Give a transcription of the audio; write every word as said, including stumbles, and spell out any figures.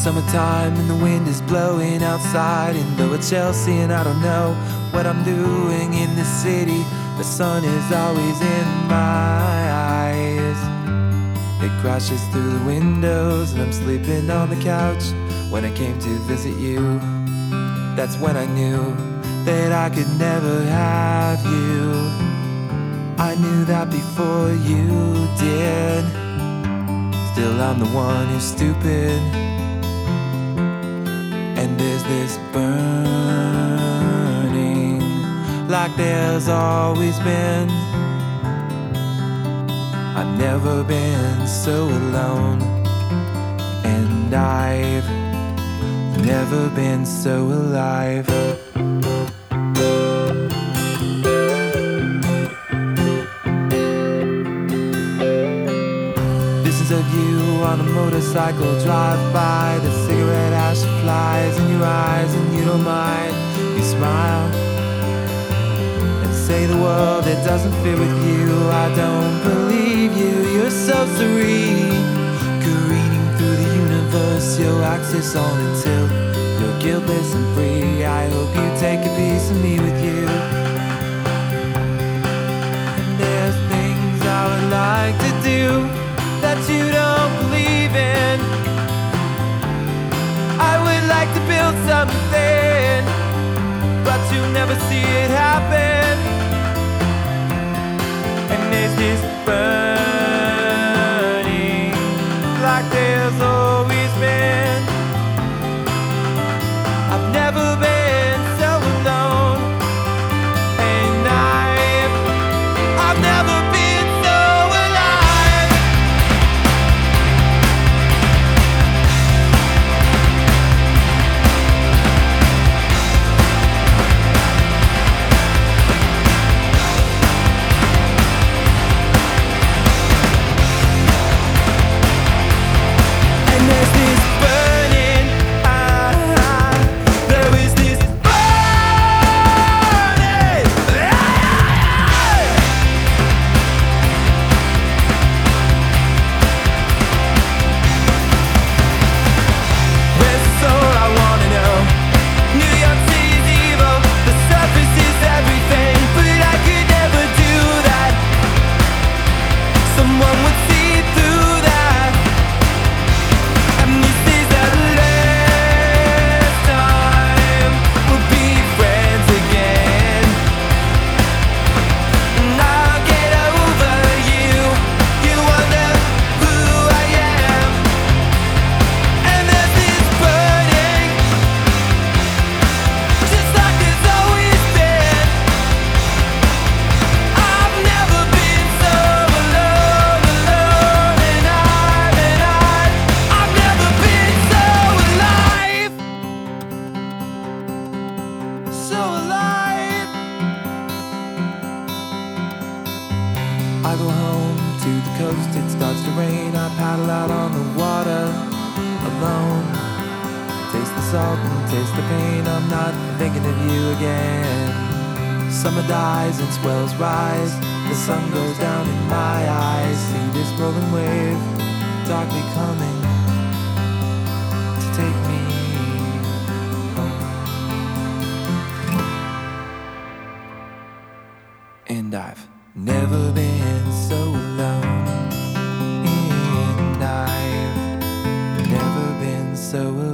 Summertime and the wind is blowing outside in lower Chelsea, and I don't know what I'm doing in this city. The sun is always in my eyes. It crashes through the windows and I'm sleeping on the couch. When I came to visit you, that's when I knew that I could never have you. I knew that before you did. Still I'm the one who's stupid. And there's this burning, like there's always been. I've never been so alone, and I've never been so alive. Visions of you on a motorcycle drive by. The cigarette ash flies in your eyes and you don't mind. You smile and say the world that doesn't fit with you. I don't believe you, you're so serene, careening through the universe, your axis on until you're guiltless and free. I hope you take a piece of me with you. And there's things I would like to do that you don't believe in. I would like to build something, but you never see it happen. And there's this burning, like there's always been. I've never been so alone, and I've, I've never been so alive. And there's this burning, ah, there is this burning, ah. Where's the soul? I wanna know. New York City's evil, the surface is everything, but I could never do that. Someone would see through that. And this is the last time we'll be friends again. And I'll get over you. You wonder who I am. And there's this burning, just like there's always been. I've never been so alone, alone, and I've, and I've, I've never been so alive, so alive. I go home to the coast, it starts to rain. I paddle out on the water alone. Taste the salt and taste the pain. I'm not thinking of you again. Summer dies and swells rise. The sun goes down in my eyes. See this rolling wave darkly coming to take me home. And I've never been so alone, and I've never been so alone.